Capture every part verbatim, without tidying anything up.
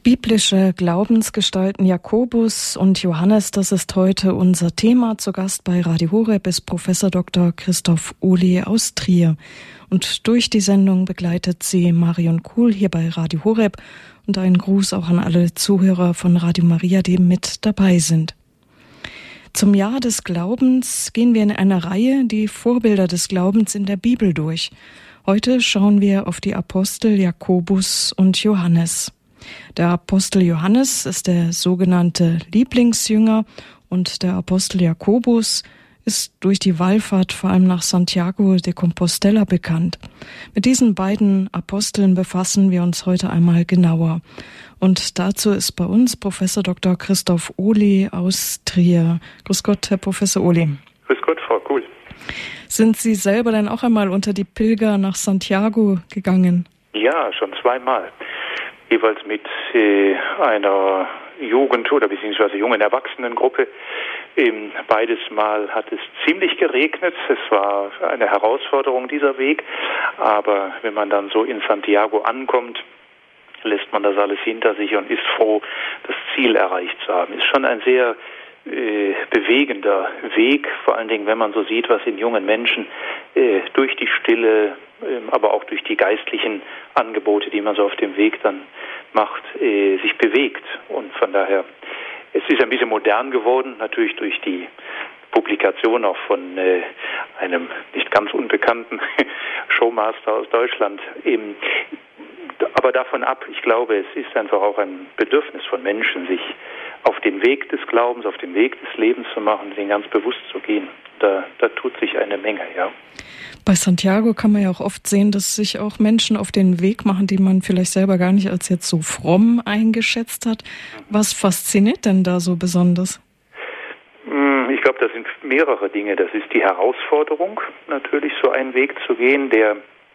Biblische Glaubensgestalten Jakobus und Johannes, das ist heute unser Thema. Zu Gast bei Radio Horeb ist Professor Doktor Christoph Ohly aus Trier. Und durch die Sendung begleitet sie Marion Kuhl hier bei Radio Horeb. Und einen Gruß auch an alle Zuhörer von Radio Maria, die mit dabei sind. Zum Jahr des Glaubens gehen wir in einer Reihe die Vorbilder des Glaubens in der Bibel durch. Heute schauen wir auf die Apostel Jakobus und Johannes. Der Apostel Johannes ist der sogenannte Lieblingsjünger und der Apostel Jakobus ist durch die Wallfahrt vor allem nach Santiago de Compostela bekannt. Mit diesen beiden Aposteln befassen wir uns heute einmal genauer. Und dazu ist bei uns Professor Doktor Christoph Ohly aus Trier. Grüß Gott, Herr Professor Ohly. Grüß Gott, Frau Kuhl. Sind Sie selber denn auch einmal unter die Pilger nach Santiago gegangen? Ja, schon zweimal. Jeweils mit äh, einer Jugend- oder beziehungsweise jungen Erwachsenengruppe. Ähm, beides Mal hat es ziemlich geregnet. Es war eine Herausforderung, dieser Weg. Aber wenn man dann so in Santiago ankommt, lässt man das alles hinter sich und ist froh, das Ziel erreicht zu haben. Ist schon ein sehr äh, bewegender Weg, vor allen Dingen, wenn man so sieht, was in jungen Menschen äh, durch die Stille, äh, aber auch durch die geistlichen Angebote, die man so auf dem Weg dann macht, äh, sich bewegt. Und von daher, es ist ein bisschen modern geworden, natürlich durch die Publikation auch von äh, einem nicht ganz unbekannten Showmaster aus Deutschland. Ähm, aber davon ab, ich glaube, es ist einfach auch ein Bedürfnis von Menschen, sich auf den Weg des Glaubens, auf den Weg des Lebens zu machen, den ganz bewusst zu gehen. Da, da tut sich eine Menge, ja. Bei Santiago kann man ja auch oft sehen, dass sich auch Menschen auf den Weg machen, die man vielleicht selber gar nicht als jetzt so fromm eingeschätzt hat. Was fasziniert denn da so besonders? Ich glaube, das sind mehrere Dinge. Das ist die Herausforderung, natürlich so einen Weg zu gehen, der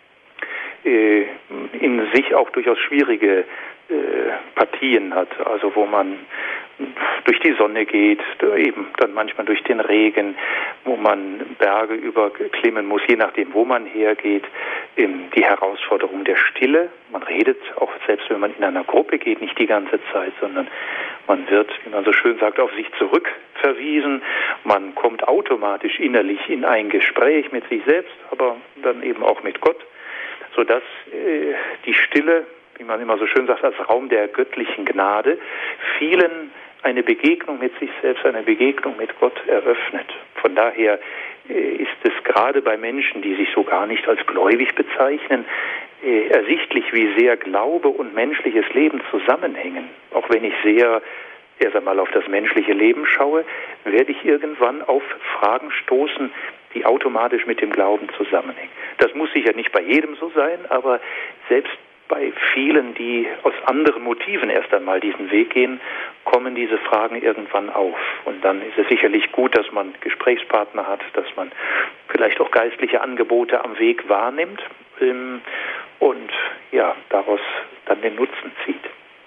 äh, in sich auch durchaus schwierige äh, Partien hat, also wo man durch die Sonne geht, eben dann manchmal durch den Regen, wo man Berge überklimmen muss, je nachdem, wo man hergeht. Die Herausforderung der Stille, man redet auch selbst, wenn man in einer Gruppe geht, nicht die ganze Zeit, sondern man wird, wie man so schön sagt, auf sich zurückverwiesen. Man kommt automatisch innerlich in ein Gespräch mit sich selbst, aber dann eben auch mit Gott, sodass äh, die Stille, wie man immer so schön sagt, als Raum der göttlichen Gnade, vielen eine Begegnung mit sich selbst, eine Begegnung mit Gott eröffnet. Von daher äh, ist es gerade bei Menschen, die sich so gar nicht als gläubig bezeichnen, äh, ersichtlich, wie sehr Glaube und menschliches Leben zusammenhängen. Auch wenn ich sehr erst einmal auf das menschliche Leben schaue, werde ich irgendwann auf Fragen stoßen, die automatisch mit dem Glauben zusammenhängen. Das muss sicher nicht bei jedem so sein, aber selbst bei vielen, die aus anderen Motiven erst einmal diesen Weg gehen, kommen diese Fragen irgendwann auf. Und dann ist es sicherlich gut, dass man Gesprächspartner hat, dass man vielleicht auch geistliche Angebote am Weg wahrnimmt ähm, und ja, daraus dann den Nutzen zieht.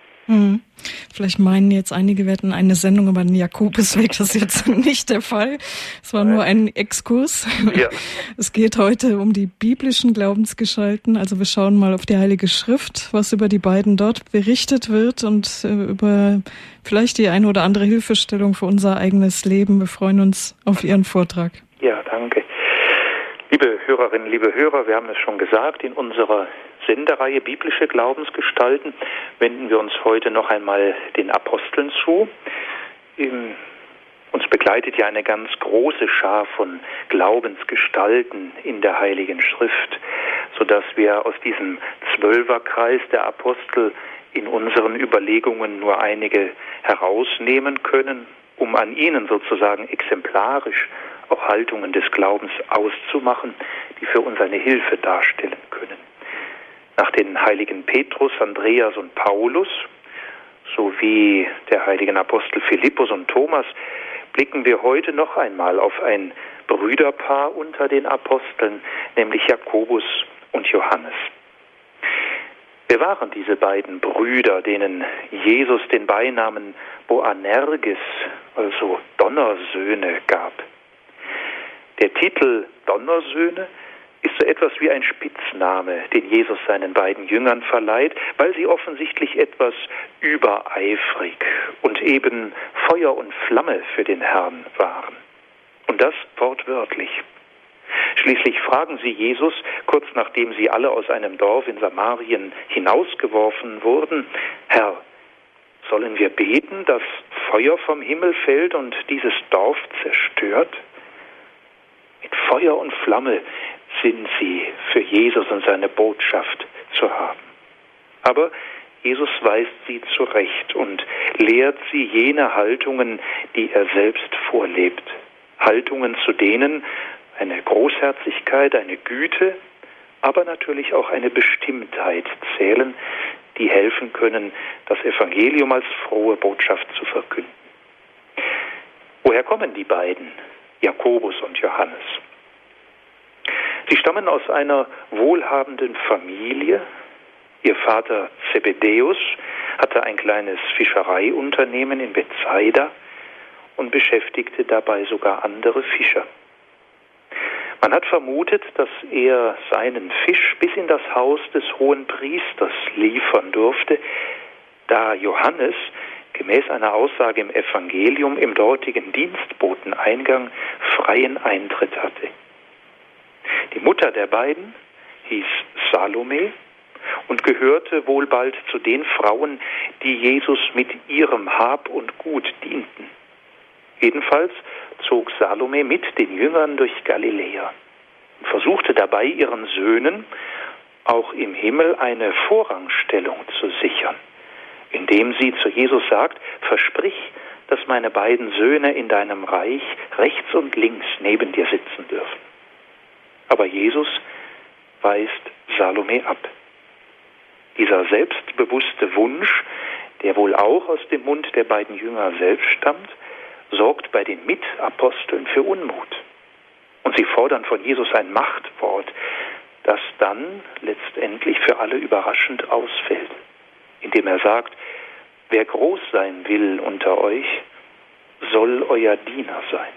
Hm. Vielleicht meinen jetzt einige, wir hätten eine Sendung über den Jakobusweg. Das ist jetzt nicht der Fall. Es war nur ein Exkurs. Ja. Es geht heute um die biblischen Glaubensgestalten. Also wir schauen mal auf die Heilige Schrift, was über die beiden dort berichtet wird und über vielleicht die eine oder andere Hilfestellung für unser eigenes Leben. Wir freuen uns auf Ihren Vortrag. Ja, danke. Liebe Hörerinnen, liebe Hörer, wir haben es schon gesagt, in unserer Sendereihe Biblische Glaubensgestalten wenden wir uns heute noch einmal den Aposteln zu. Ähm, uns begleitet ja eine ganz große Schar von Glaubensgestalten in der Heiligen Schrift, sodass wir aus diesem Zwölferkreis der Apostel in unseren Überlegungen nur einige herausnehmen können, um an ihnen sozusagen exemplarisch auch Haltungen des Glaubens auszumachen, die für uns eine Hilfe darstellen können. Nach den heiligen Petrus, Andreas und Paulus sowie der heiligen Apostel Philippus und Thomas blicken wir heute noch einmal auf ein Brüderpaar unter den Aposteln, nämlich Jakobus und Johannes. Wer waren diese beiden Brüder, denen Jesus den Beinamen Boanerges, also Donnersöhne, gab? Der Titel Donnersöhne ist so etwas wie ein Spitzname, den Jesus seinen beiden Jüngern verleiht, weil sie offensichtlich etwas übereifrig und eben Feuer und Flamme für den Herrn waren. Und das wortwörtlich. Schließlich fragen sie Jesus, kurz nachdem sie alle aus einem Dorf in Samarien hinausgeworfen wurden: Herr, sollen wir beten, dass Feuer vom Himmel fällt und dieses Dorf zerstört? Mit Feuer und Flamme sind sie für Jesus und seine Botschaft zu haben. Aber Jesus weist sie zurecht und lehrt sie jene Haltungen, die er selbst vorlebt. Haltungen, zu denen eine Großherzigkeit, eine Güte, aber natürlich auch eine Bestimmtheit zählen, die helfen können, das Evangelium als frohe Botschaft zu verkünden. Woher kommen die beiden, Jakobus und Johannes? Sie stammen aus einer wohlhabenden Familie. Ihr Vater Zebedäus hatte ein kleines Fischereiunternehmen in Bethsaida und beschäftigte dabei sogar andere Fischer. Man hat vermutet, dass er seinen Fisch bis in das Haus des Hohenpriesters liefern durfte, da Johannes gemäß einer Aussage im Evangelium im dortigen Dienstboteneingang freien Eintritt hatte. Die Mutter der beiden hieß Salome und gehörte wohl bald zu den Frauen, die Jesus mit ihrem Hab und Gut dienten. Jedenfalls zog Salome mit den Jüngern durch Galiläa und versuchte dabei ihren Söhnen auch im Himmel eine Vorrangstellung zu sichern, indem sie zu Jesus sagt: Versprich, dass meine beiden Söhne in deinem Reich rechts und links neben dir sitzen dürfen. Aber Jesus weist Salome ab. Dieser selbstbewusste Wunsch, der wohl auch aus dem Mund der beiden Jünger selbst stammt, sorgt bei den Mitaposteln für Unmut. Und sie fordern von Jesus ein Machtwort, das dann letztendlich für alle überraschend ausfällt, indem er sagt: Wer groß sein will unter euch, soll euer Diener sein.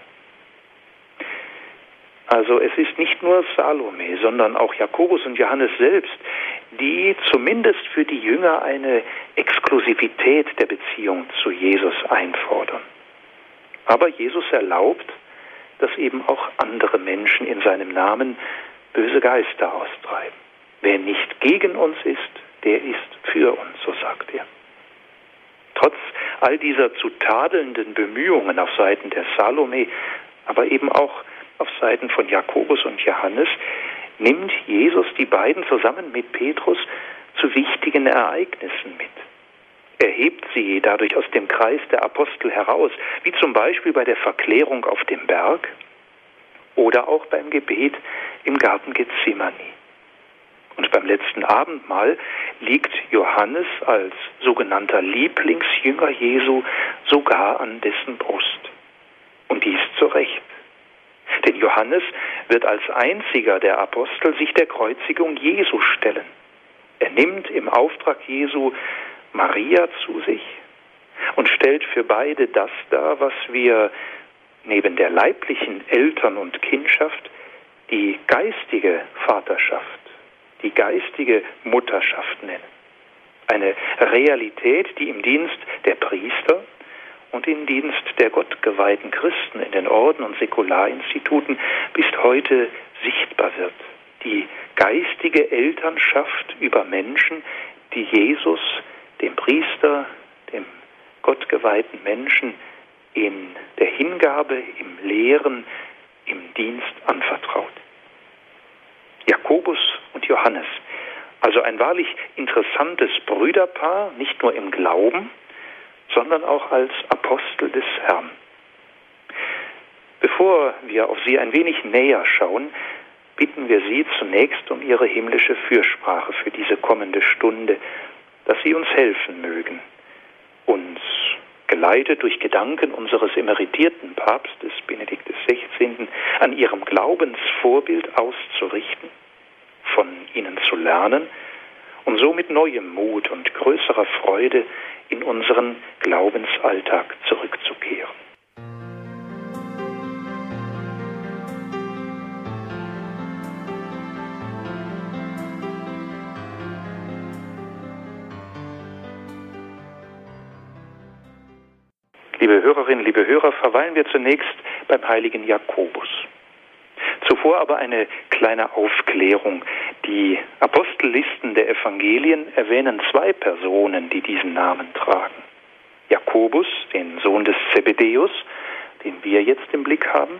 Also es ist nicht nur Salome, sondern auch Jakobus und Johannes selbst, die zumindest für die Jünger eine Exklusivität der Beziehung zu Jesus einfordern. Aber Jesus erlaubt, dass eben auch andere Menschen in seinem Namen böse Geister austreiben. Wer nicht gegen uns ist, der ist für uns, so sagt er. Trotz all dieser zu tadelnden Bemühungen auf Seiten der Salome, aber eben auch auf Seiten von Jakobus und Johannes, nimmt Jesus die beiden zusammen mit Petrus zu wichtigen Ereignissen mit. Er hebt sie dadurch aus dem Kreis der Apostel heraus, wie zum Beispiel bei der Verklärung auf dem Berg oder auch beim Gebet im Garten Gethsemane. Und beim letzten Abendmahl liegt Johannes als sogenannter Lieblingsjünger Jesu sogar an dessen Brust. Und dies zu Recht. Denn Johannes wird als einziger der Apostel sich der Kreuzigung Jesu stellen. Er nimmt im Auftrag Jesu Maria zu sich und stellt für beide das dar, was wir neben der leiblichen Eltern- und Kindschaft die geistige Vaterschaft, die geistige Mutterschaft nennen. Eine Realität, die im Dienst der Priester und im Dienst der gottgeweihten Christen in den Orden und Säkularinstituten bis heute sichtbar wird. Die geistige Elternschaft über Menschen, die Jesus, dem Priester, dem gottgeweihten Menschen, in der Hingabe, im Lehren, im Dienst anvertraut. Jakobus und Johannes, also ein wahrlich interessantes Brüderpaar, nicht nur im Glauben, sondern auch als Apostel des Herrn. Bevor wir auf sie ein wenig näher schauen, bitten wir Sie zunächst um Ihre himmlische Fürsprache für diese kommende Stunde, dass Sie uns helfen mögen, uns geleitet durch Gedanken unseres emeritierten Papstes Benedikt der Sechzehnte an ihrem Glaubensvorbild auszurichten, von ihnen zu lernen und so mit neuem Mut und größerer Freude in unseren Glaubensalltag zurückzukehren. Liebe Hörerinnen, liebe Hörer, verweilen wir zunächst beim heiligen Jakobus. Zuvor aber eine kleine Aufklärung. Die Apostellisten der Evangelien erwähnen zwei Personen, die diesen Namen tragen. Jakobus, den Sohn des Zebedäus, den wir jetzt im Blick haben,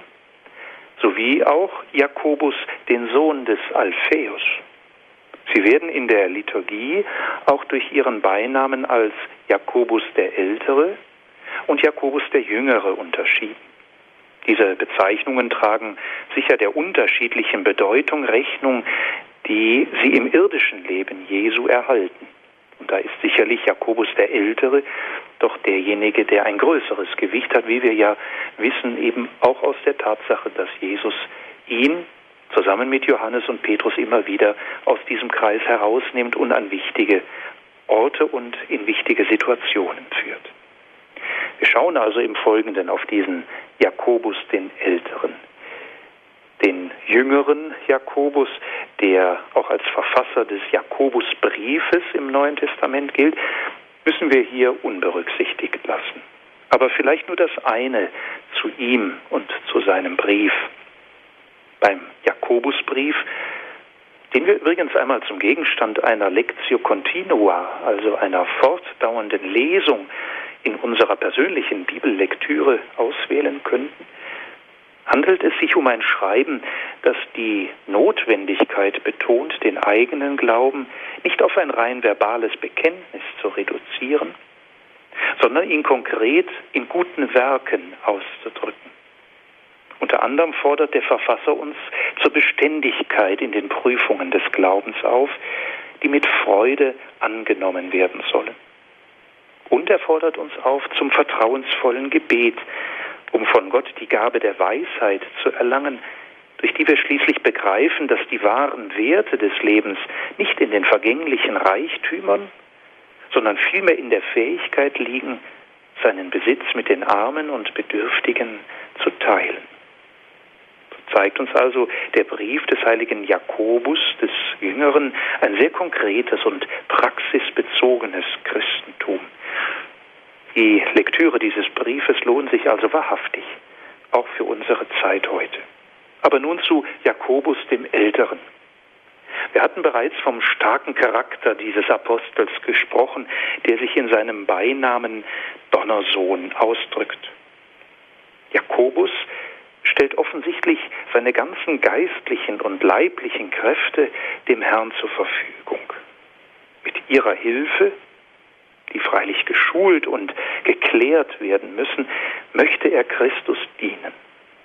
sowie auch Jakobus, den Sohn des Alpheus. Sie werden in der Liturgie auch durch ihren Beinamen als Jakobus der Ältere und Jakobus der Jüngere unterschieden. Diese Bezeichnungen tragen sicher der unterschiedlichen Bedeutung Rechnung, die sie im irdischen Leben Jesu erhalten. Und da ist sicherlich Jakobus der Ältere doch derjenige, der ein größeres Gewicht hat, wie wir ja wissen, eben auch aus der Tatsache, dass Jesus ihn zusammen mit Johannes und Petrus immer wieder aus diesem Kreis herausnimmt und an wichtige Orte und in wichtige Situationen führt. Wir schauen also im Folgenden auf diesen Jakobus den Älteren. Den jüngeren Jakobus, der auch als Verfasser des Jakobusbriefes im Neuen Testament gilt, müssen wir hier unberücksichtigt lassen. Aber vielleicht nur das eine zu ihm und zu seinem Brief. Beim Jakobusbrief, den wir übrigens einmal zum Gegenstand einer Lectio Continua, also einer fortdauernden Lesung in unserer persönlichen Bibellektüre auswählen könnten, handelt es sich um ein Schreiben, das die Notwendigkeit betont, den eigenen Glauben nicht auf ein rein verbales Bekenntnis zu reduzieren, sondern ihn konkret in guten Werken auszudrücken. Unter anderem fordert der Verfasser uns zur Beständigkeit in den Prüfungen des Glaubens auf, die mit Freude angenommen werden sollen. Und er fordert uns auf zum vertrauensvollen Gebet, um von Gott die Gabe der Weisheit zu erlangen, durch die wir schließlich begreifen, dass die wahren Werte des Lebens nicht in den vergänglichen Reichtümern, sondern vielmehr in der Fähigkeit liegen, seinen Besitz mit den Armen und Bedürftigen zu teilen. So zeigt uns also der Brief des heiligen Jakobus, des Jüngeren, ein sehr konkretes und praxisbezogenes Christentum. Die Lektüre dieses Briefes lohnt sich also wahrhaftig, auch für unsere Zeit heute. Aber nun zu Jakobus dem Älteren. Wir hatten bereits vom starken Charakter dieses Apostels gesprochen, der sich in seinem Beinamen Donnersohn ausdrückt. Jakobus stellt offensichtlich seine ganzen geistlichen und leiblichen Kräfte dem Herrn zur Verfügung. Mit ihrer Hilfe, die freilich geschult und geklärt werden müssen, möchte er Christus dienen.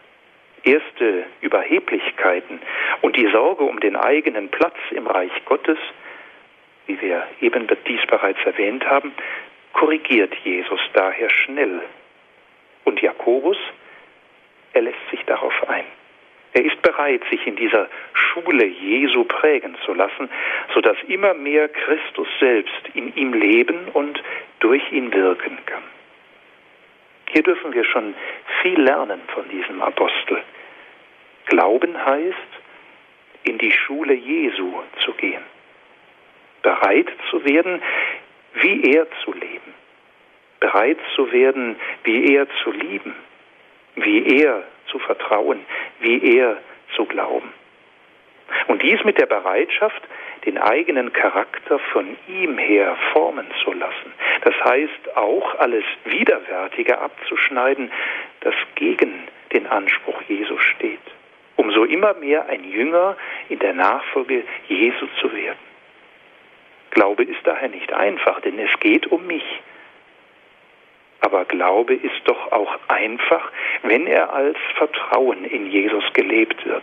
Erste Überheblichkeiten und die Sorge um den eigenen Platz im Reich Gottes, wie wir eben dies bereits erwähnt haben, korrigiert Jesus daher schnell. Und Jakobus, er lässt sich darauf ein. Er ist bereit, sich in dieser Schule Jesu prägen zu lassen, sodass immer mehr Christus selbst in ihm leben und durch ihn wirken kann. Hier dürfen wir schon viel lernen von diesem Apostel. Glauben heißt, in die Schule Jesu zu gehen, bereit zu werden, wie er zu leben, bereit zu werden, wie er zu lieben, wie er zu vertrauen, wie er zu glauben. Und dies mit der Bereitschaft, den eigenen Charakter von ihm her formen zu lassen. Das heißt, auch alles Widerwärtige abzuschneiden, das gegen den Anspruch Jesu steht, um so immer mehr ein Jünger in der Nachfolge Jesu zu werden. Glaube ist daher nicht einfach, denn es geht um mich. Aber Glaube ist doch auch einfach, wenn er als Vertrauen in Jesus gelebt wird.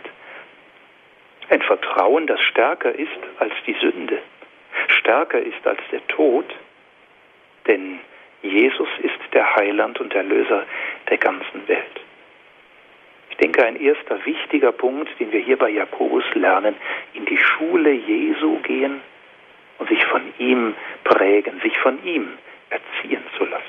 Ein Vertrauen, das stärker ist als die Sünde, stärker ist als der Tod, denn Jesus ist der Heiland und Erlöser der ganzen Welt. Ich denke, ein erster wichtiger Punkt, den wir hier bei Jakobus lernen, in die Schule Jesu gehen und sich von ihm prägen, sich von ihm erziehen zu lassen.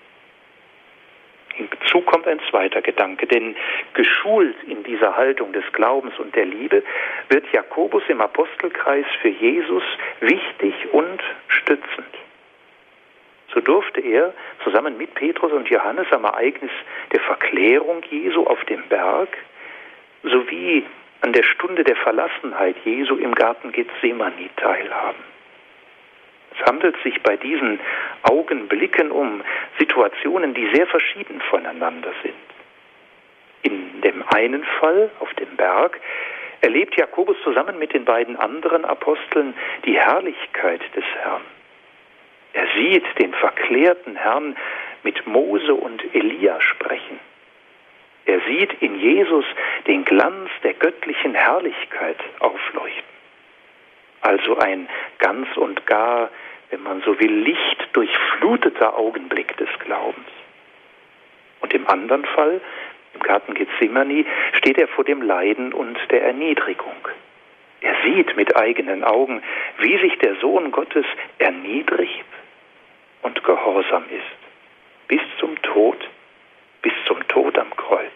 Hinzu kommt ein zweiter Gedanke, denn geschult in dieser Haltung des Glaubens und der Liebe wird Jakobus im Apostelkreis für Jesus wichtig und stützend. So durfte er zusammen mit Petrus und Johannes am Ereignis der Verklärung Jesu auf dem Berg sowie an der Stunde der Verlassenheit Jesu im Garten Gethsemane teilhaben. Es handelt sich bei diesen Augenblicken um Situationen, die sehr verschieden voneinander sind. In dem einen Fall, auf dem Berg, erlebt Jakobus zusammen mit den beiden anderen Aposteln die Herrlichkeit des Herrn. Er sieht den verklärten Herrn mit Mose und Elia sprechen. Er sieht in Jesus den Glanz der göttlichen Herrlichkeit aufleuchten. Also ein ganz und gar, wenn man so will, lichtdurchfluteter Augenblick des Glaubens. Und im anderen Fall, im Garten Gethsemane, steht er vor dem Leiden und der Erniedrigung. Er sieht mit eigenen Augen, wie sich der Sohn Gottes erniedrigt und gehorsam ist, bis zum Tod, bis zum Tod am Kreuz.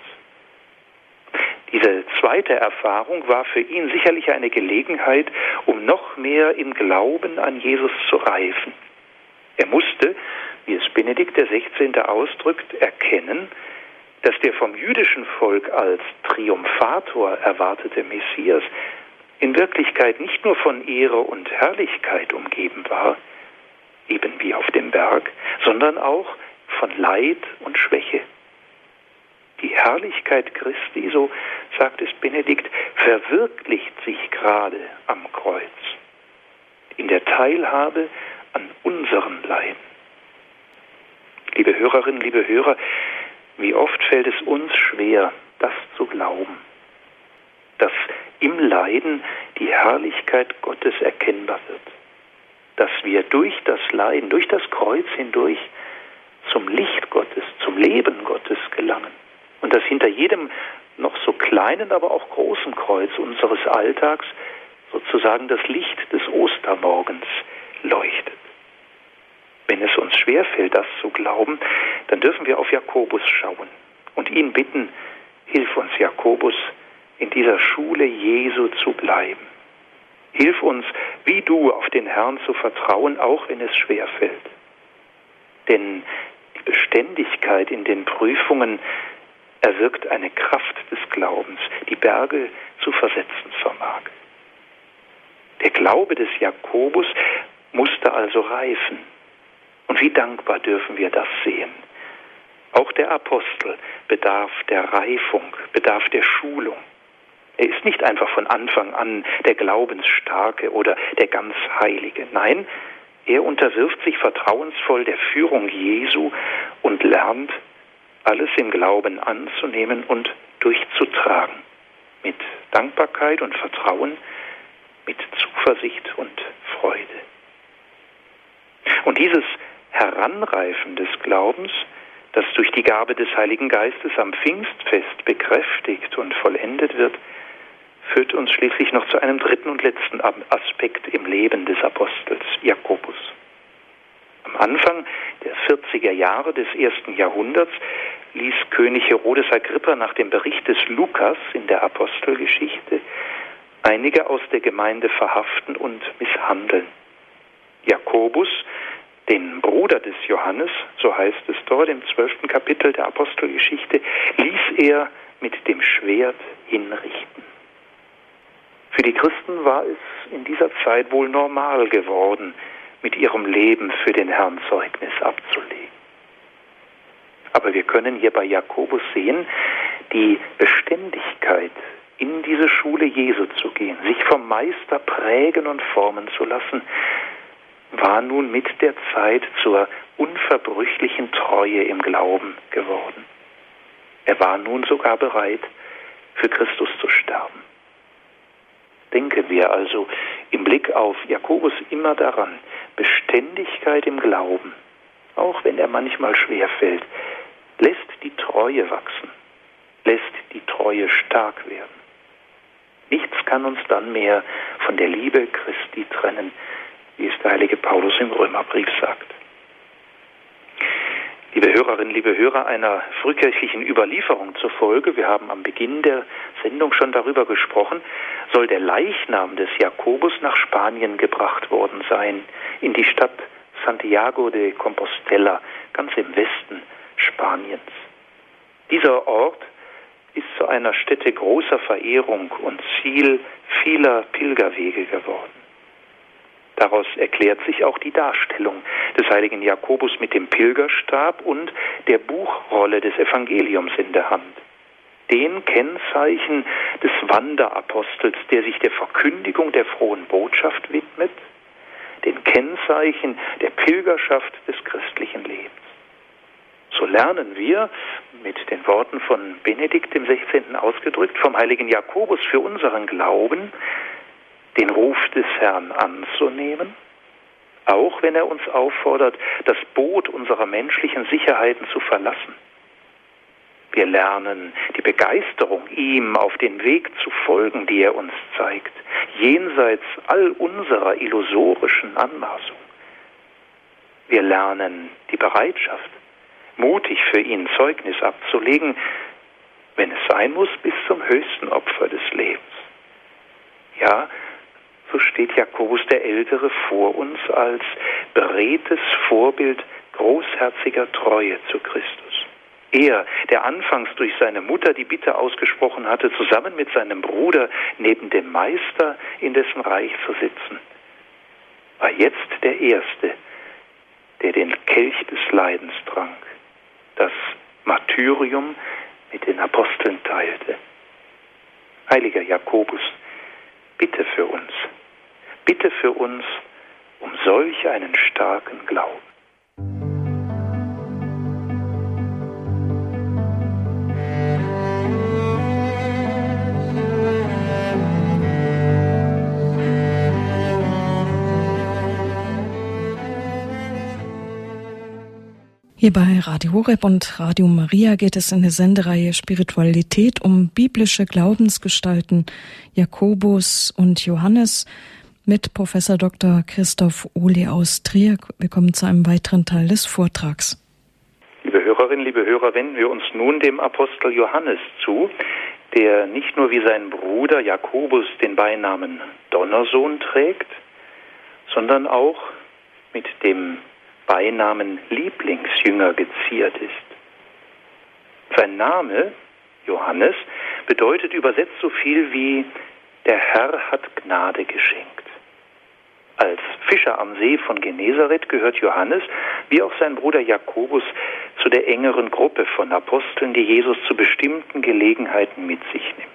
Diese zweite Erfahrung war für ihn sicherlich eine Gelegenheit, um noch mehr im Glauben an Jesus zu reifen. Er musste, wie es Benedikt der Sechzehnte ausdrückt, erkennen, dass der vom jüdischen Volk als Triumphator erwartete Messias in Wirklichkeit nicht nur von Ehre und Herrlichkeit umgeben war, eben wie auf dem Berg, sondern auch von Leid und Schwäche. Die Herrlichkeit Christi, so sagt es Benedikt, verwirklicht sich gerade am Kreuz, in der Teilhabe an unseren Leiden. Liebe Hörerinnen, liebe Hörer, wie oft fällt es uns schwer, das zu glauben, dass im Leiden die Herrlichkeit Gottes erkennbar wird, dass wir durch das Leiden, durch das Kreuz hindurch zum Licht Gottes, zum Leben Gottes gelangen. Und dass hinter jedem noch so kleinen, aber auch großen Kreuz unseres Alltags sozusagen das Licht des Ostermorgens leuchtet. Wenn es uns schwerfällt, das zu glauben, dann dürfen wir auf Jakobus schauen und ihn bitten, hilf uns, Jakobus, in dieser Schule Jesu zu bleiben. Hilf uns, wie du, auf den Herrn zu vertrauen, auch wenn es schwerfällt. Denn die Beständigkeit in den Prüfungen erwirkt eine Kraft des Glaubens, die Berge zu versetzen vermag. Der Glaube des Jakobus musste also reifen. Und wie dankbar dürfen wir das sehen. Auch der Apostel bedarf der Reifung, bedarf der Schulung. Er ist nicht einfach von Anfang an der Glaubensstarke oder der ganz Heilige. Nein, er unterwirft sich vertrauensvoll der Führung Jesu und lernt, alles im Glauben anzunehmen und durchzutragen. Mit Dankbarkeit und Vertrauen, mit Zuversicht und Freude. Und dieses Heranreifen des Glaubens, das durch die Gabe des Heiligen Geistes am Pfingstfest bekräftigt und vollendet wird, führt uns schließlich noch zu einem dritten und letzten Aspekt im Leben des Apostels Jakobus. Am Anfang der vierziger Jahre des ersten Jahrhunderts ließ König Herodes Agrippa nach dem Bericht des Lukas in der Apostelgeschichte einige aus der Gemeinde verhaften und misshandeln. Jakobus, den Bruder des Johannes, so heißt es dort im zwölften Kapitel der Apostelgeschichte, ließ er mit dem Schwert hinrichten. Für die Christen war es in dieser Zeit wohl normal geworden, mit ihrem Leben für den Herrn Zeugnis abzulegen. Aber wir können hier bei Jakobus sehen, die Beständigkeit, in diese Schule Jesu zu gehen, sich vom Meister prägen und formen zu lassen, war nun mit der Zeit zur unverbrüchlichen Treue im Glauben geworden. Er war nun sogar bereit, für Christus zu sterben. Denken wir also im Blick auf Jakobus immer daran, Beständigkeit im Glauben, auch wenn er manchmal schwerfällt, lässt die Treue wachsen, lässt die Treue stark werden. Nichts kann uns dann mehr von der Liebe Christi trennen, wie es der heilige Paulus im Römerbrief sagt. Liebe Hörerinnen, liebe Hörer, einer frühkirchlichen Überlieferung zufolge, wir haben am Beginn der Sendung schon darüber gesprochen, soll der Leichnam des Jakobus nach Spanien gebracht worden sein, in die Stadt Santiago de Compostela, ganz im Westen Spaniens. Dieser Ort ist zu einer Stätte großer Verehrung und Ziel vieler Pilgerwege geworden. Daraus erklärt sich auch die Darstellung des heiligen Jakobus mit dem Pilgerstab und der Buchrolle des Evangeliums in der Hand. Den Kennzeichen des Wanderapostels, der sich der Verkündigung der frohen Botschaft widmet, den Kennzeichen der Pilgerschaft des christlichen Lebens. So lernen wir, mit den Worten von Benedikt dem sechzehnten ausgedrückt, vom heiligen Jakobus für unseren Glauben, den Ruf des Herrn anzunehmen, auch wenn er uns auffordert, das Boot unserer menschlichen Sicherheiten zu verlassen. Wir lernen die Begeisterung, ihm auf den Weg zu folgen, die er uns zeigt, jenseits all unserer illusorischen Anmaßung. Wir lernen die Bereitschaft, mutig für ihn Zeugnis abzulegen, wenn es sein muss, bis zum höchsten Opfer des Lebens. Ja, so steht Jakobus der Ältere vor uns als beredtes Vorbild großherziger Treue zu Christus. Er, der anfangs durch seine Mutter die Bitte ausgesprochen hatte, zusammen mit seinem Bruder neben dem Meister in dessen Reich zu sitzen, war jetzt der Erste, der den Kelch des Leidens trank, das Martyrium mit den Aposteln teilte. Heiliger Jakobus, bitte für uns, bitte für uns um solch einen starken Glauben. Hier bei Radio Horeb und Radio Maria geht es in der Sendereihe Spiritualität um biblische Glaubensgestalten Jakobus und Johannes mit Professor Doktor Christoph Ohle aus Trier. Wir kommen zu einem weiteren Teil des Vortrags. Liebe Hörerinnen, liebe Hörer, wenden wir uns nun dem Apostel Johannes zu, der nicht nur wie sein Bruder Jakobus den Beinamen Donnersohn trägt, sondern auch mit dem Beinamen Lieblingsjünger geziert ist. Sein Name, Johannes, bedeutet übersetzt so viel wie der Herr hat Gnade geschenkt. Als Fischer am See von Genezareth gehört Johannes, wie auch sein Bruder Jakobus, zu der engeren Gruppe von Aposteln, die Jesus zu bestimmten Gelegenheiten mit sich nimmt.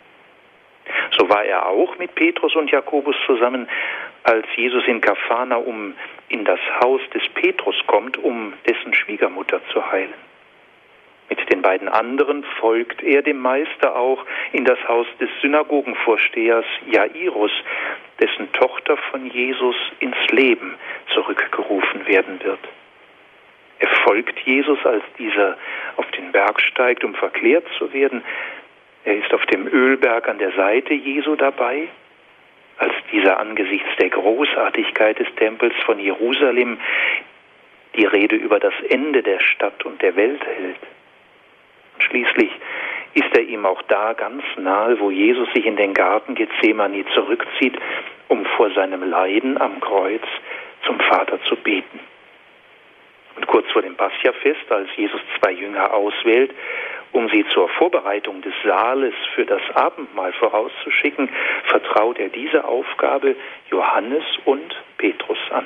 So war er auch mit Petrus und Jakobus zusammen, als Jesus in Kapharnaum in das Haus des Petrus kommt, um dessen Schwiegermutter zu heilen. Mit den beiden anderen folgt er dem Meister auch in das Haus des Synagogenvorstehers Jairus, dessen Tochter von Jesus ins Leben zurückgerufen werden wird. Er folgt Jesus, als dieser auf den Berg steigt, um verklärt zu werden. Er ist auf dem Ölberg an der Seite Jesu dabei, als dieser angesichts der Großartigkeit des Tempels von Jerusalem die Rede über das Ende der Stadt und der Welt hält. Und schließlich ist er ihm auch da ganz nahe, wo Jesus sich in den Garten Gethsemane zurückzieht, um vor seinem Leiden am Kreuz zum Vater zu beten. Und kurz vor dem Pascha-Fest, als Jesus zwei Jünger auswählt, um sie zur Vorbereitung des Saales für das Abendmahl vorauszuschicken, vertraut er diese Aufgabe Johannes und Petrus an.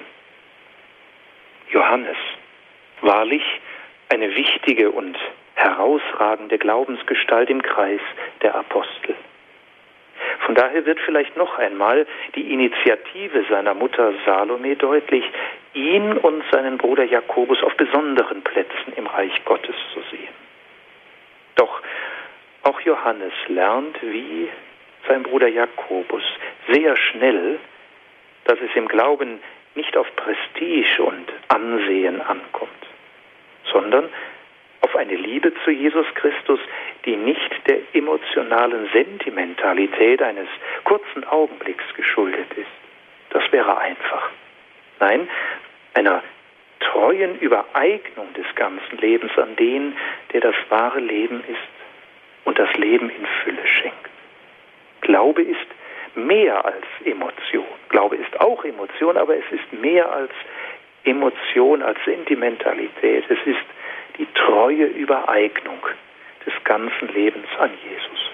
Johannes, wahrlich eine wichtige und herausragende Glaubensgestalt im Kreis der Apostel. Von daher wird vielleicht noch einmal die Initiative seiner Mutter Salome deutlich, ihn und seinen Bruder Jakobus auf besonderen Plätzen im Reich Gottes zu sehen. Doch auch Johannes lernt, wie sein Bruder Jakobus, sehr schnell, dass es im Glauben nicht auf Prestige und Ansehen ankommt, sondern auf eine Liebe zu Jesus Christus, die nicht der emotionalen Sentimentalität eines kurzen Augenblicks geschuldet ist. Das wäre einfach. Nein, einer treuen Übereignung des ganzen Lebens an den, der das wahre Leben ist und das Leben in Fülle schenkt. Glaube ist mehr als Emotion. Glaube ist auch Emotion, aber es ist mehr als Emotion, als Sentimentalität. Es ist die treue Übereignung des ganzen Lebens an Jesus.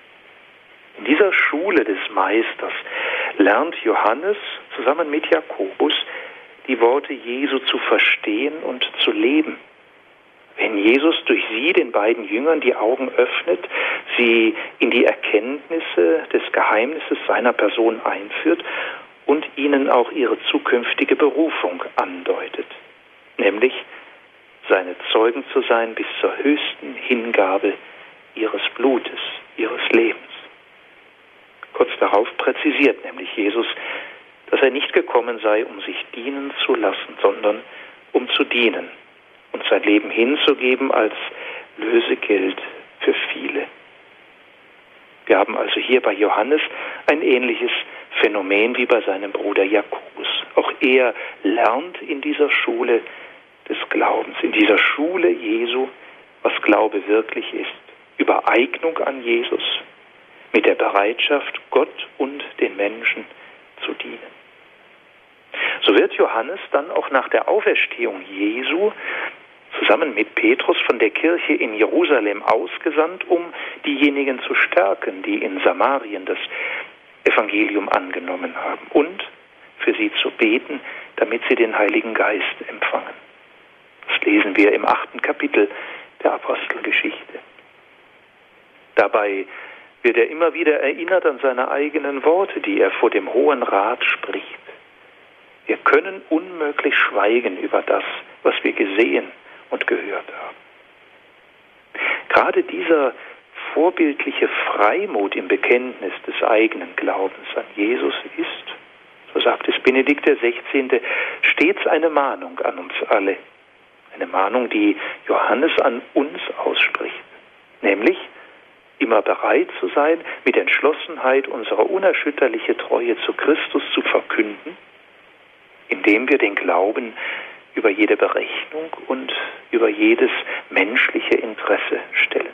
In dieser Schule des Meisters lernt Johannes zusammen mit Jakobus die Worte Jesu zu verstehen und zu leben. Wenn Jesus durch sie den beiden Jüngern die Augen öffnet, sie in die Erkenntnisse des Geheimnisses seiner Person einführt und ihnen auch ihre zukünftige Berufung andeutet, nämlich seine Zeugen zu sein bis zur höchsten Hingabe ihres Blutes, ihres Lebens. Kurz darauf präzisiert nämlich Jesus, dass er nicht gekommen sei, um sich dienen zu lassen, sondern um zu dienen und sein Leben hinzugeben als Lösegeld für viele. Wir haben also hier bei Johannes ein ähnliches Phänomen wie bei seinem Bruder Jakobus. Auch er lernt in dieser Schule des Glaubens, in dieser Schule Jesu, was Glaube wirklich ist. Übereignung an Jesus mit der Bereitschaft, Gott und den Menschen zu dienen. So wird Johannes dann auch nach der Auferstehung Jesu zusammen mit Petrus von der Kirche in Jerusalem ausgesandt, um diejenigen zu stärken, die in Samarien das Evangelium angenommen haben, und für sie zu beten, damit sie den Heiligen Geist empfangen. Das lesen wir im achten Kapitel der Apostelgeschichte. Dabei wird er immer wieder erinnert an seine eigenen Worte, die er vor dem Hohen Rat spricht. Wir können unmöglich schweigen über das, was wir gesehen und gehört haben. Gerade dieser vorbildliche Freimut im Bekenntnis des eigenen Glaubens an Jesus ist, so sagt es Benedikt der Sechzehnte, stets eine Mahnung an uns alle. Eine Mahnung, die Johannes an uns ausspricht, nämlich immer bereit zu sein, mit Entschlossenheit unsere unerschütterliche Treue zu Christus zu verkünden, indem wir den Glauben über jede Berechnung und über jedes menschliche Interesse stellen.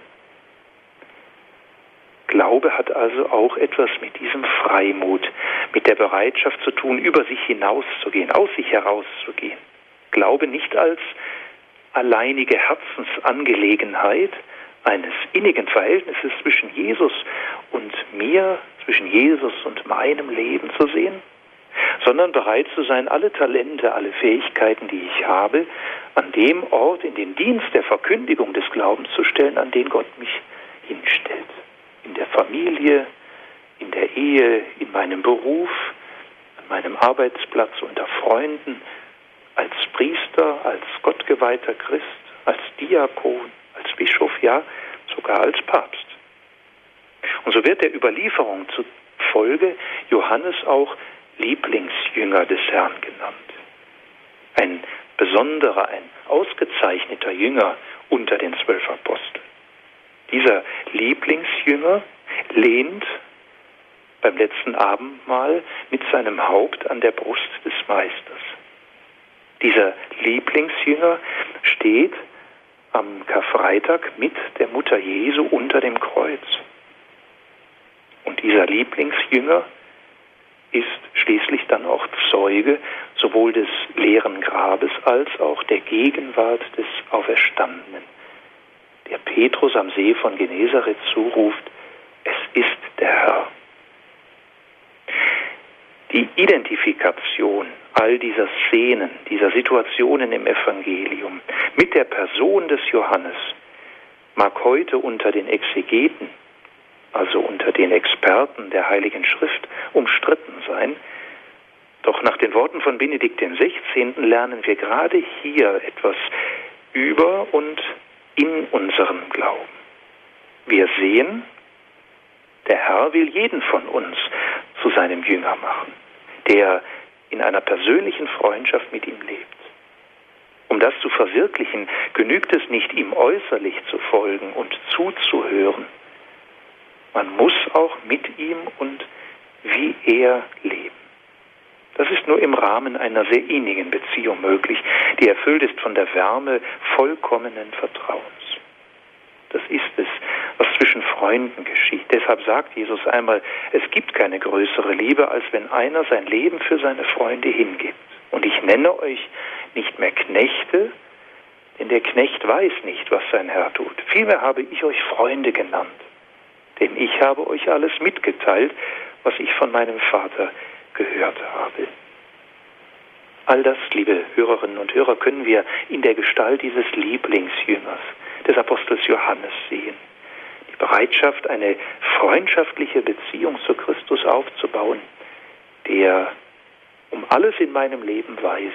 Glaube hat also auch etwas mit diesem Freimut, mit der Bereitschaft zu tun, über sich hinauszugehen, aus sich herauszugehen. Glaube nicht als alleinige Herzensangelegenheit eines innigen Verhältnisses zwischen Jesus und mir, zwischen Jesus und meinem Leben zu sehen, sondern bereit zu sein, alle Talente, alle Fähigkeiten, die ich habe, an dem Ort in den Dienst der Verkündigung des Glaubens zu stellen, an den Gott mich hinstellt. In der Familie, in der Ehe, in meinem Beruf, an meinem Arbeitsplatz, unter Freunden, als Priester, als gottgeweihter Christ, als Diakon, als Bischof, ja, sogar als Papst. Und so wird der Überlieferung zufolge Johannes auch Lieblingsjünger des Herrn genannt. Ein besonderer, ein ausgezeichneter Jünger unter den zwölf Aposteln. Dieser Lieblingsjünger lehnt beim letzten Abendmahl mit seinem Haupt an der Brust des Meisters. Dieser Lieblingsjünger steht am Karfreitag mit der Mutter Jesu unter dem Kreuz. Und dieser Lieblingsjünger ist schließlich dann auch Zeuge sowohl des leeren Grabes als auch der Gegenwart des Auferstandenen, der Petrus am See von Genezareth zuruft, es ist der Herr. Die Identifikation all dieser Szenen, dieser Situationen im Evangelium mit der Person des Johannes mag heute unter den Exegeten, also unter den Experten der Heiligen Schrift, umstritten sein. Doch nach den Worten von Benedikt dem Sechzehnten lernen wir gerade hier etwas über und in unserem Glauben. Wir sehen, der Herr will jeden von uns zu seinem Jünger machen, der in einer persönlichen Freundschaft mit ihm lebt. Um das zu verwirklichen, genügt es nicht, ihm äußerlich zu folgen und zuzuhören. Man muss auch mit ihm und wie er leben. Das ist nur im Rahmen einer sehr innigen Beziehung möglich, die erfüllt ist von der Wärme vollkommenen Vertrauens. Das ist es, was zwischen Freunden geschieht. Deshalb sagt Jesus einmal, es gibt keine größere Liebe, als wenn einer sein Leben für seine Freunde hingibt. Und ich nenne euch nicht mehr Knechte, denn der Knecht weiß nicht, was sein Herr tut. Vielmehr habe ich euch Freunde genannt, denn ich habe euch alles mitgeteilt, was ich von meinem Vater gehört habe. All das, liebe Hörerinnen und Hörer, können wir in der Gestalt dieses Lieblingsjüngers, des Apostels Johannes, sehen. Die Bereitschaft, eine freundschaftliche Beziehung zu Christus aufzubauen, der um alles in meinem Leben weiß,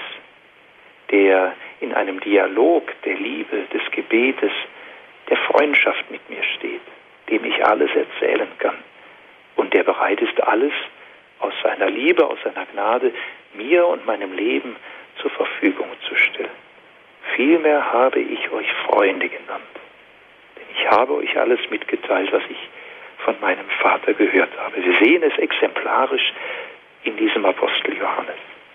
der in einem Dialog der Liebe, des Gebetes, der Freundschaft mit mir steht, dem ich alles erzählen kann und der bereit ist, alles aus seiner Liebe, aus seiner Gnade mir und meinem Leben zur Verfügung zu stellen. Vielmehr habe ich euch Freunde genannt, denn ich habe euch alles mitgeteilt, was ich von meinem Vater gehört habe. Wir sehen es exemplarisch in diesem Apostel Johannes.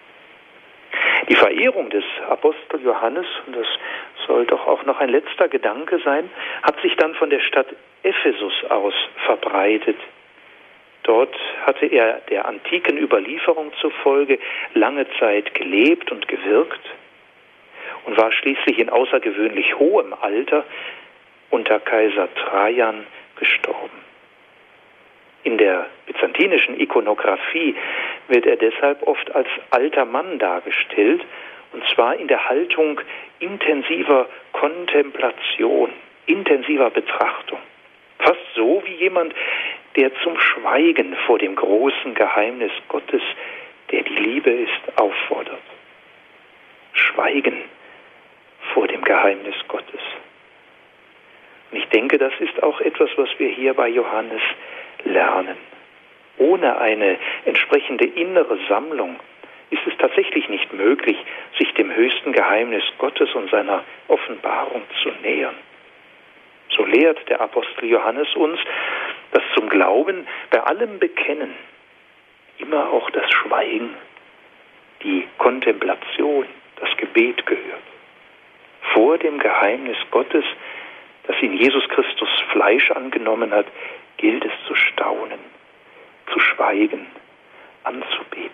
Die Verehrung des Apostel Johannes, und das soll doch auch noch ein letzter Gedanke sein, hat sich dann von der Stadt Ephesus aus verbreitet. Dort hatte er der antiken Überlieferung zufolge lange Zeit gelebt und gewirkt und war schließlich in außergewöhnlich hohem Alter unter Kaiser Trajan gestorben. In der byzantinischen Ikonographie wird er deshalb oft als alter Mann dargestellt, und zwar in der Haltung intensiver Kontemplation, intensiver Betrachtung. Fast so wie jemand, der zum Schweigen vor dem großen Geheimnis Gottes, der die Liebe ist, auffordert. Schweigen vor dem Geheimnis Gottes. Und ich denke, das ist auch etwas, was wir hier bei Johannes lernen. Ohne eine entsprechende innere Sammlung ist es tatsächlich nicht möglich, sich dem höchsten Geheimnis Gottes und seiner Offenbarung zu nähern. So lehrt der Apostel Johannes uns, dass zum Glauben bei allem Bekennen immer auch das Schweigen, die Kontemplation, das Gebet gehört. Vor dem Geheimnis Gottes, das in Jesus Christus Fleisch angenommen hat, gilt es zu staunen, zu schweigen, anzubeten.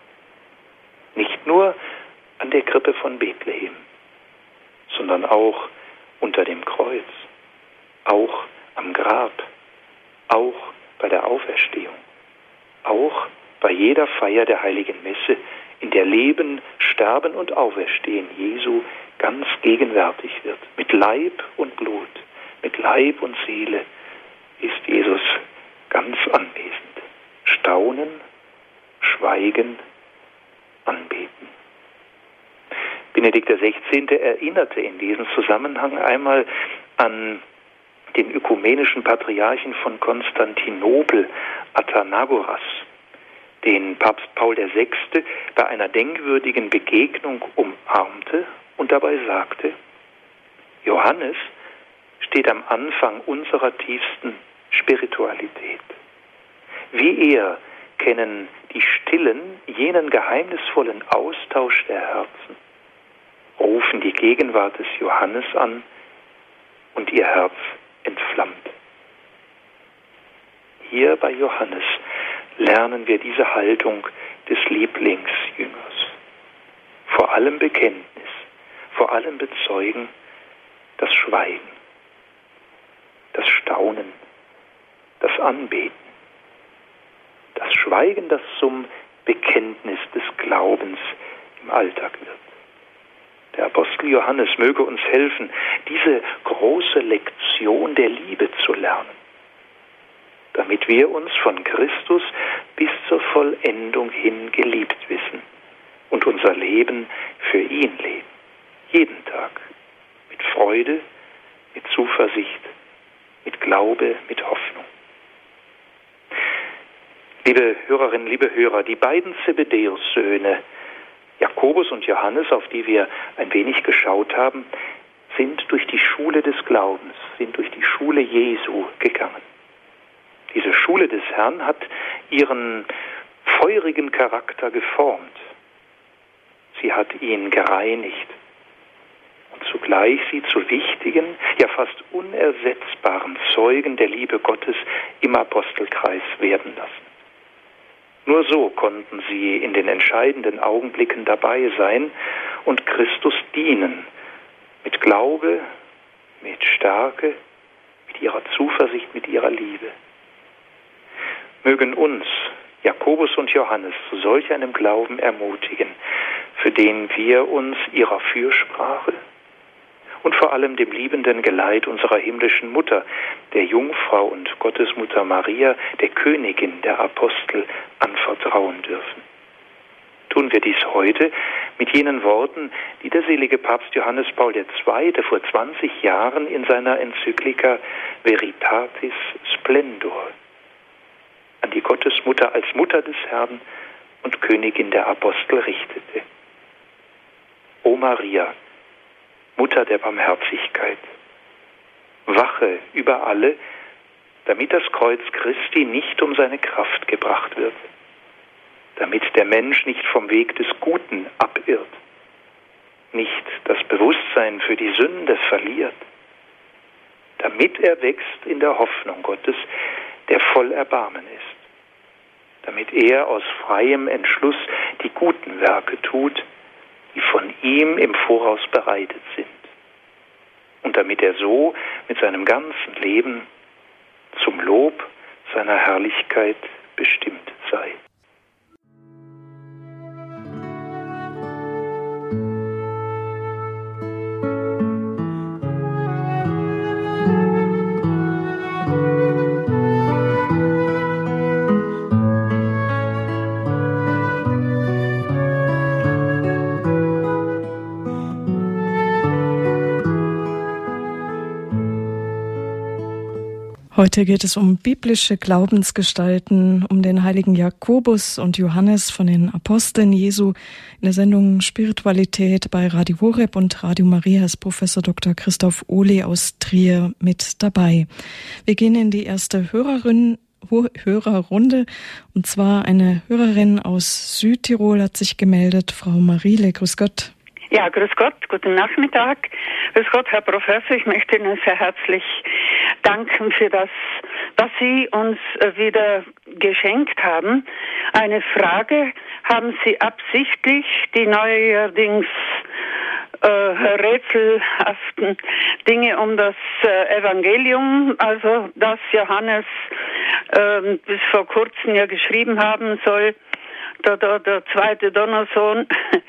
Nicht nur an der Krippe von Bethlehem, sondern auch unter dem Kreuz, auch am Grab, auch bei der Auferstehung, auch bei jeder Feier der Heiligen Messe, in der Leben, Sterben und Auferstehen Jesu ganz gegenwärtig wird. Mit Leib und Blut, mit Leib und Seele ist Jesus ganz anwesend. Staunen, schweigen, anbeten. Benedikt der Sechzehnte erinnerte in diesem Zusammenhang einmal an den ökumenischen Patriarchen von Konstantinopel, Athanagoras, den Papst Paul der Sechste bei einer denkwürdigen Begegnung umarmte und dabei sagte: Johannes steht am Anfang unserer tiefsten Spiritualität. Wie er kennen die Stillen jenen geheimnisvollen Austausch der Herzen, rufen die Gegenwart des Johannes an und ihr Herz entflammt. Hier bei Johannes lernen wir diese Haltung des Lieblingsjüngers. Vor allem Bekenntnis, vor allem Bezeugen, das Schweigen, das Staunen, das Anbeten. Das Schweigen, das zum Bekenntnis des Glaubens im Alltag wird. Der Apostel Johannes möge uns helfen, diese große Lektion der Liebe zu lernen, damit wir uns von Christus bis zur Vollendung hin geliebt wissen und unser Leben für ihn leben. Jeden Tag. Mit Freude, mit Zuversicht, mit Glaube, mit Hoffnung. Liebe Hörerinnen, liebe Hörer, die beiden Zebedäus-Söhne, Jakobus und Johannes, auf die wir ein wenig geschaut haben, sind durch die Schule des Glaubens, sind durch die Schule Jesu gegangen. Diese Schule des Herrn hat ihren feurigen Charakter geformt. Sie hat ihn gereinigt und zugleich sie zu wichtigen, ja fast unersetzbaren Zeugen der Liebe Gottes im Apostelkreis werden lassen. Nur so konnten sie in den entscheidenden Augenblicken dabei sein und Christus dienen, mit Glaube, mit Stärke, mit ihrer Zuversicht, mit ihrer Liebe. Mögen uns Jakobus und Johannes zu solch einem Glauben ermutigen, für den wir uns ihrer Fürsprache und vor allem dem liebenden Geleit unserer himmlischen Mutter, der Jungfrau und Gottesmutter Maria, der Königin der Apostel, anvertrauen dürfen. Tun wir dies heute mit jenen Worten, die der selige Papst Johannes Paul der Zweite vor zwanzig Jahren in seiner Enzyklika Veritatis Splendor an die Gottesmutter als Mutter des Herrn und Königin der Apostel richtete. O Maria, Mutter der Barmherzigkeit, wache über alle, damit das Kreuz Christi nicht um seine Kraft gebracht wird, damit der Mensch nicht vom Weg des Guten abirrt, nicht das Bewusstsein für die Sünde verliert, damit er wächst in der Hoffnung Gottes, der voll Erbarmen ist, damit er aus freiem Entschluss die guten Werke tut, die von ihm im Voraus bereitet sind, und damit er so mit seinem ganzen Leben zum Lob seiner Herrlichkeit bestimmt sei. Heute geht es um biblische Glaubensgestalten, um den heiligen Jakobus und Johannes von den Aposteln Jesu. In der Sendung Spiritualität bei Radio Horeb und Radio Maria ist Professor Doktor Christoph Ohly aus Trier mit dabei. Wir gehen in die erste Hörerin, Hörerrunde, und zwar eine Hörerin aus Südtirol hat sich gemeldet, Frau Mariele. Grüß Gott. Ja, grüß Gott, guten Nachmittag. Grüß Gott, Herr Professor, ich möchte Ihnen sehr herzlich danken für das, was Sie uns wieder geschenkt haben. Eine Frage: Haben Sie absichtlich die neuerdings äh, rätselhaften Dinge um das äh, Evangelium, also das Johannes äh, bis vor kurzem ja geschrieben haben soll, Der, der, der zweite Donnersohn,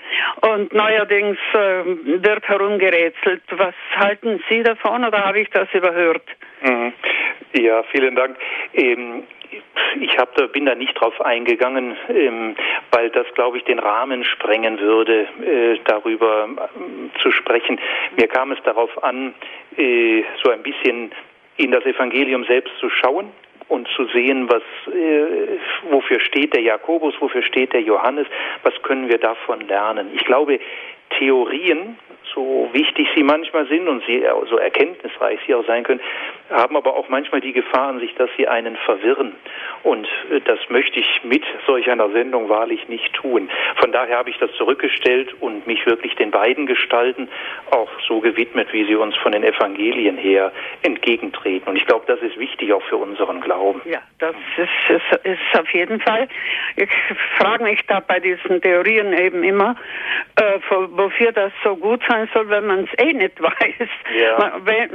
und neuerdings äh, wird herumgerätselt. Was halten Sie davon, oder habe ich das überhört? Mhm. Ja, vielen Dank. Ähm, ich hab da, bin da nicht drauf eingegangen, ähm, weil das, glaube ich, den Rahmen sprengen würde, äh, darüber äh, zu sprechen. Mir kam es darauf an, äh, so ein bisschen in das Evangelium selbst zu schauen und zu sehen, was, äh, wofür steht der Jakobus, wofür steht der Johannes, was können wir davon lernen. Ich glaube, Theorien, so wichtig sie manchmal sind und sie so erkenntnisreich sie auch sein können, haben aber auch manchmal die Gefahr an sich, dass sie einen verwirren. Und das möchte ich mit solch einer Sendung wahrlich nicht tun. Von daher habe ich das zurückgestellt und mich wirklich den beiden Gestalten auch so gewidmet, wie sie uns von den Evangelien her entgegentreten. Und ich glaube, das ist wichtig auch für unseren Glauben. Ja, das ist, ist, ist auf jeden Fall. Ich frage mich da bei diesen Theorien eben immer, äh, wofür das so gut sein soll, wenn man es eh nicht weiß. Ja.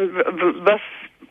Was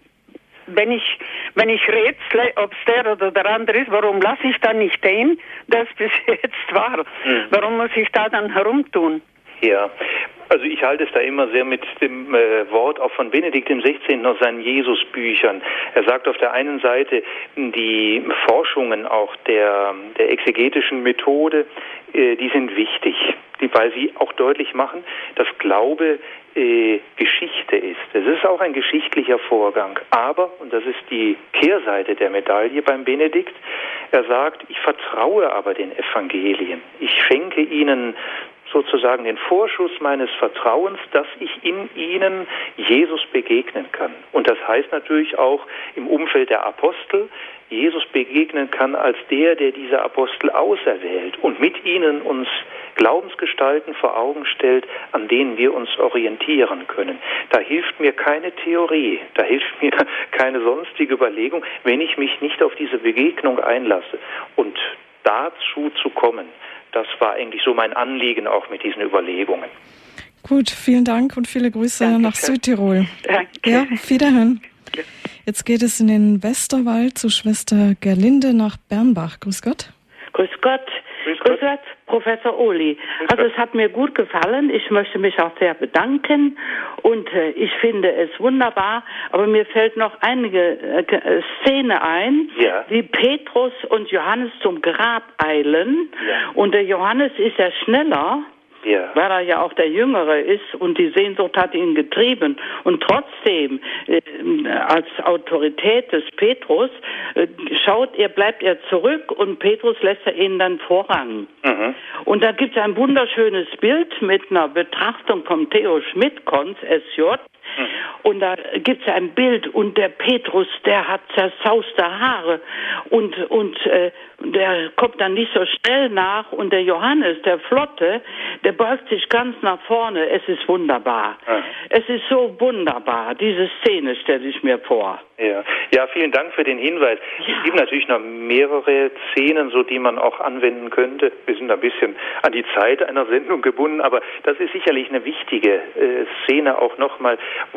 Wenn ich, wenn ich rätsle, ob es der oder der andere ist, warum lasse ich dann nicht den, der es bis jetzt war? Mhm. Warum muss ich da dann herumtun? Ja, also ich halte es da immer sehr mit dem äh, Wort auch von Benedikt dem Sechzehnten aus seinen Jesusbüchern. Er sagt auf der einen Seite, die Forschungen auch der, der exegetischen Methode, äh, die sind wichtig, die, weil sie auch deutlich machen, dass Glaube äh, Geschichte ist. Es ist auch ein geschichtlicher Vorgang. Aber, und das ist die Kehrseite der Medaille beim Benedikt, er sagt, ich vertraue aber den Evangelien. Ich schenke ihnen sozusagen den Vorschuss meines Vertrauens, dass ich in ihnen Jesus begegnen kann. Und das heißt natürlich auch im Umfeld der Apostel, Jesus begegnen kann als der, der diese Apostel auserwählt und mit ihnen uns Glaubensgestalten vor Augen stellt, an denen wir uns orientieren können. Da hilft mir keine Theorie, da hilft mir keine sonstige Überlegung, wenn ich mich nicht auf diese Begegnung einlasse. Und dazu zu kommen. Das war eigentlich so mein Anliegen auch mit diesen Überlegungen. Gut, vielen Dank und viele Grüße Danke nach schön. Südtirol. Danke. Ja, auf Wiederhören. Jetzt geht es in den Westerwald zu Schwester Gerlinde nach Bernbach. Grüß Gott. Grüß Gott. Grüß Grüß Gott. Gott, Professor Ohly. Grüß Also Gott. es hat mir gut gefallen. Ich möchte mich auch sehr bedanken und äh, ich finde es wunderbar. Aber mir fällt noch eine äh, Szene ein, Ja. wie Petrus und Johannes zum Grab eilen. Ja. Und der Johannes ist ja schneller, Ja. weil er ja auch der Jüngere ist und die Sehnsucht hat ihn getrieben. Und trotzdem, äh, als Autorität des Petrus, äh, schaut er, bleibt er zurück und Petrus lässt er ihnen dann Vorrang. Mhm. Und da gibt es ein wunderschönes Bild mit einer Betrachtung vom Theo Schmidt, Konz, S J. Mhm. Und da gibt es ein Bild und der Petrus, der hat zerzauste Haare und, und äh, der kommt dann nicht so schnell nach und der Johannes, der Flotte, der beugt sich ganz nach vorne. Es ist wunderbar. Mhm. Es ist so wunderbar. Diese Szene stelle ich mir vor. Ja. ja, vielen Dank für den Hinweis. Ja. Es gibt natürlich noch mehrere Szenen, so die man auch anwenden könnte. Wir sind ein bisschen an die Zeit einer Sendung gebunden, aber das ist sicherlich eine wichtige äh, Szene auch nochmal,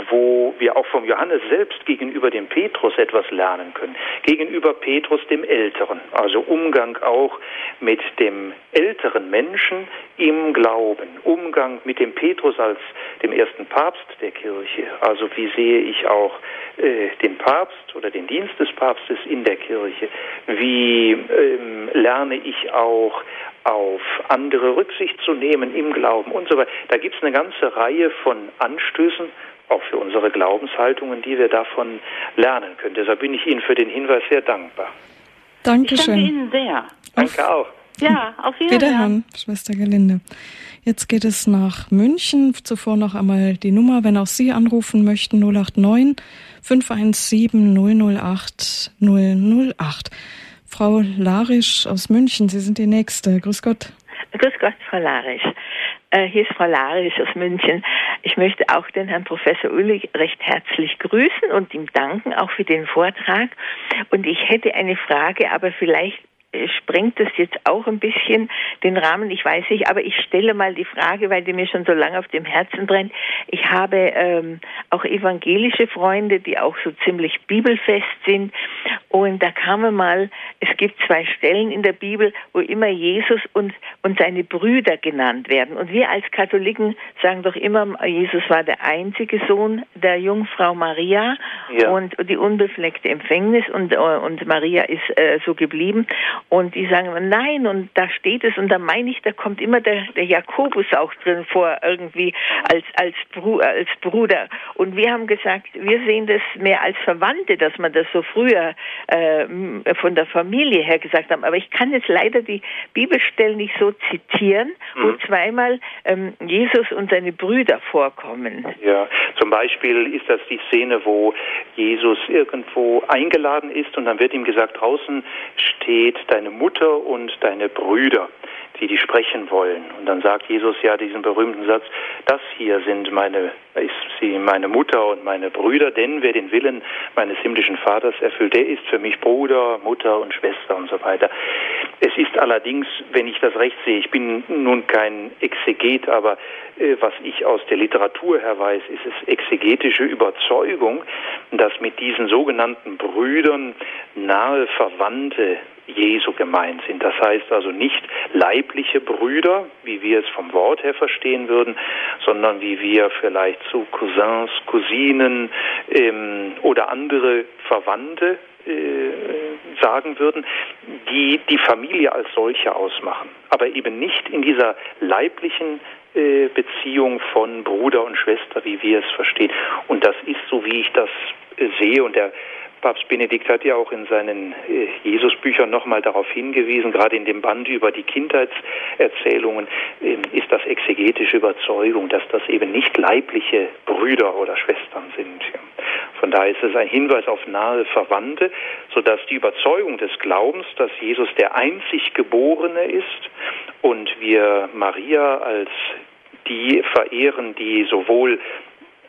wo wir auch vom Johannes selbst gegenüber dem Petrus etwas lernen können. Gegenüber Petrus dem Älteren, also Umgang auch mit dem älteren Menschen im Glauben, Umgang mit dem Petrus als dem ersten Papst der Kirche. Also wie sehe ich auch äh, den Papst oder den Dienst des Papstes in der Kirche? Wie ähm, lerne ich auch auf andere Rücksicht zu nehmen im Glauben und so weiter. Da gibt es eine ganze Reihe von Anstößen, auch für unsere Glaubenshaltungen, die wir davon lernen können. Deshalb bin ich Ihnen für den Hinweis sehr dankbar. Ich danke Dankeschön. Ihnen sehr. Danke auch. Ja, auf Wiedersehen. Wiederhören, Schwester Gerlinde. Jetzt geht es nach München. Zuvor noch einmal die Nummer, wenn auch Sie anrufen möchten, null acht neun, fünf eins sieben, null null acht, null null acht. Frau Larisch aus München, Sie sind die Nächste. Grüß Gott. Grüß Gott, Frau Larisch. Äh, hier ist Frau Larisch aus München. Ich möchte auch den Herrn Professor Uhlig recht herzlich grüßen und ihm danken, auch für den Vortrag. Und ich hätte eine Frage, aber vielleicht sprengt das jetzt auch ein bisschen den Rahmen, ich weiß nicht, aber ich stelle mal die Frage, weil die mir schon so lange auf dem Herzen brennt. Ich habe ähm, auch evangelische Freunde, die auch so ziemlich bibelfest sind, und da kam mir mal, es gibt zwei Stellen in der Bibel, wo immer Jesus und, und seine Brüder genannt werden, und wir als Katholiken sagen doch immer, Jesus war der einzige Sohn der Jungfrau Maria, ja, und die unbefleckte Empfängnis, und, und Maria ist äh, so geblieben. Und die sagen immer, nein, und da steht es, und da meine ich, da kommt immer der, der Jakobus auch drin vor, irgendwie als, als, Bru, als Bruder. Und wir haben gesagt, wir sehen das mehr als Verwandte, dass man das so früher äh, von der Familie her gesagt haben. Aber ich kann jetzt leider die Bibelstellen nicht so zitieren, wo mhm. zweimal ähm, Jesus und seine Brüder vorkommen. Ja, zum Beispiel ist das die Szene, wo Jesus irgendwo eingeladen ist, und dann wird ihm gesagt, draußen steht deine Mutter und deine Brüder, die die sprechen wollen. Und dann sagt Jesus ja diesen berühmten Satz, das hier sind meine, ist sie meine Mutter und meine Brüder, denn wer den Willen meines himmlischen Vaters erfüllt, der ist für mich Bruder, Mutter und Schwester und so weiter. Es ist allerdings, wenn ich das recht sehe, ich bin nun kein Exeget, aber äh, was ich aus der Literatur her weiß, ist es exegetische Überzeugung, dass mit diesen sogenannten Brüdern nahe Verwandte Jesu gemeint sind. Das heißt also nicht leibliche Brüder, wie wir es vom Wort her verstehen würden, sondern wie wir vielleicht zu Cousins, Cousinen ähm, oder andere Verwandte äh, sagen würden, die die Familie als solche ausmachen, aber eben nicht in dieser leiblichen äh, Beziehung von Bruder und Schwester, wie wir es verstehen. Und das ist so, wie ich das äh, sehe, und der Papst Benedikt hat ja auch in seinen äh, Jesusbüchern nochmal darauf hingewiesen, gerade in dem Band über die Kindheitserzählungen, äh, ist das exegetische Überzeugung, dass das eben nicht leibliche Brüder oder Schwestern sind. Ja. Von daher ist es ein Hinweis auf nahe Verwandte, sodass die Überzeugung des Glaubens, dass Jesus der einzig Geborene ist und wir Maria als die verehren, die sowohl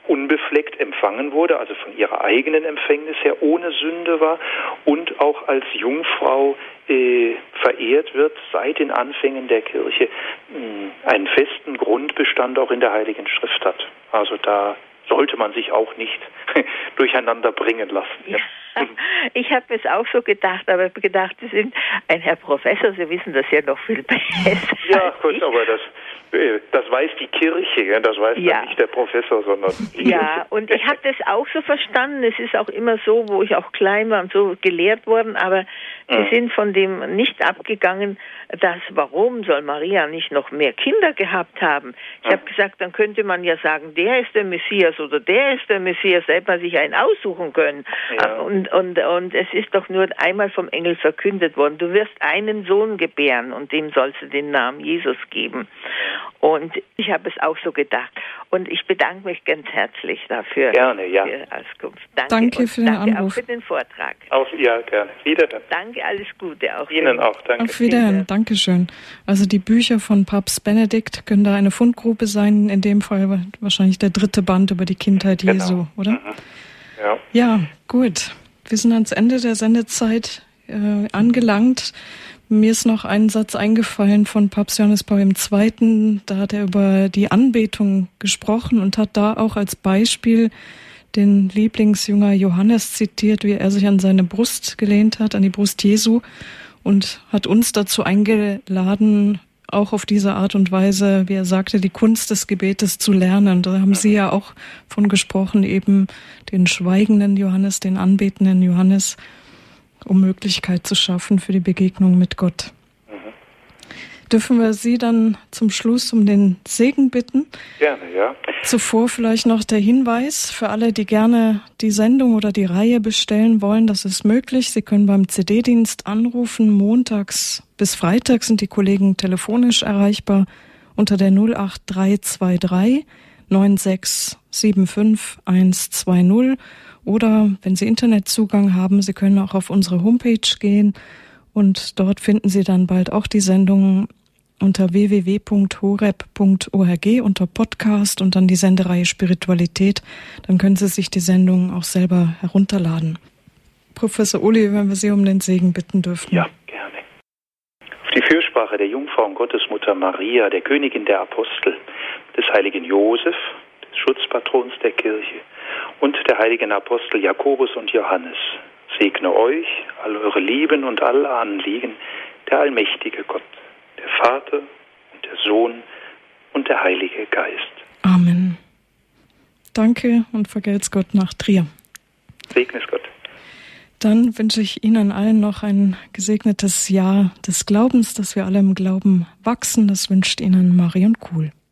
unbefleckt empfangen wurde, also von ihrer eigenen Empfängnis her ohne Sünde war und auch als Jungfrau äh, verehrt wird seit den Anfängen der Kirche, mh, einen festen Grundbestand auch in der Heiligen Schrift hat. Also da sollte man sich auch nicht durcheinander bringen lassen. Ja. Ich habe es auch so gedacht, aber ich habe gedacht, Sie sind ein Herr Professor, Sie wissen das ja noch viel besser. Ja, gut, aber das, das weiß die Kirche, das weiß ja dann nicht der Professor, sondern die Ja, Kirche. Und ich habe das auch so verstanden, es ist auch immer so, wo ich auch klein war und so gelehrt worden, aber Sie mhm. sind von dem nicht abgegangen, dass warum soll Maria nicht noch mehr Kinder gehabt haben? Ich mhm. habe gesagt, dann könnte man ja sagen, der ist der Messias oder der ist der Messias, da hätte man sich einen aussuchen können. Ja. Und, und, und es ist doch nur einmal vom Engel verkündet worden, du wirst einen Sohn gebären und dem sollst du den Namen Jesus geben. Und ich habe es auch so gedacht. Und ich bedanke mich ganz herzlich dafür. Gerne, ja. Für die Auskunft. Danke, danke für den danke Anruf. Auch für den Vortrag. Auf, ja, gerne. Wiederhören. Danke, alles Gute auch. Ihnen auch, danke. Auf Wiederhören, Dankeschön. Also die Bücher von Papst Benedikt können da eine Fundgrube sein, in dem Fall wahrscheinlich der dritte Band über die Kindheit genau. Jesu, oder? Mhm. Ja. Ja, gut. Wir sind ans Ende der Sendezeit äh, angelangt. Mir ist noch ein Satz eingefallen von Papst Johannes Paul der Zweite. Da hat er über die Anbetung gesprochen und hat da auch als Beispiel den Lieblingsjünger Johannes zitiert, wie er sich an seine Brust gelehnt hat, an die Brust Jesu, und hat uns dazu eingeladen, auch auf diese Art und Weise, wie er sagte, die Kunst des Gebetes zu lernen. Da haben Sie ja auch von gesprochen, eben den schweigenden Johannes, den anbetenden Johannes, um Möglichkeit zu schaffen für die Begegnung mit Gott. Mhm. Dürfen wir Sie dann zum Schluss um den Segen bitten? Gerne, ja. Zuvor vielleicht noch der Hinweis für alle, die gerne die Sendung oder die Reihe bestellen wollen. Das ist möglich. Sie können beim C D-Dienst anrufen. Montags bis Freitags sind die Kollegen telefonisch erreichbar unter der null acht drei zwei drei neun sechs sieben fünf eins zwei null. Oder wenn Sie Internetzugang haben, Sie können auch auf unsere Homepage gehen und dort finden Sie dann bald auch die Sendung unter w w w punkt horeb punkt org unter Podcast und dann die Sendereihe Spiritualität. Dann können Sie sich die Sendung auch selber herunterladen. Professor Uli, wenn wir Sie um den Segen bitten dürfen. Ja, gerne. Auf die Fürsprache der Jungfrau und Gottesmutter Maria, der Königin der Apostel, des heiligen Josef, des Schutzpatrons der Kirche, und der heiligen Apostel Jakobus und Johannes, segne euch, all eure Lieben und alle Anliegen, der allmächtige Gott, der Vater und der Sohn und der Heilige Geist. Amen. Danke und vergelt's Gott nach Trier. Segne es Gott. Dann wünsche ich Ihnen allen noch ein gesegnetes Jahr des Glaubens, dass wir alle im Glauben wachsen. Das wünscht Ihnen Marion Kuhl.